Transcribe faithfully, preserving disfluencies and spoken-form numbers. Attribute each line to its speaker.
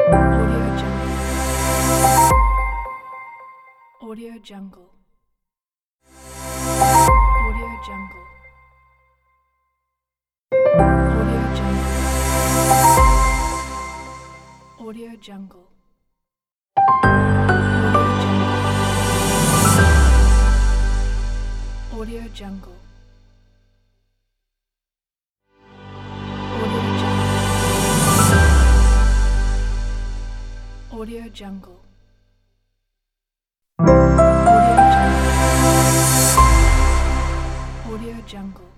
Speaker 1: Audio Jungle. Audio Jungle. Audio Jungle. Audio Jungle. Audio Jungle. Audio Jungle. Audio Jungle. Audio Jungle. Audio Jungle. Audio Jungle.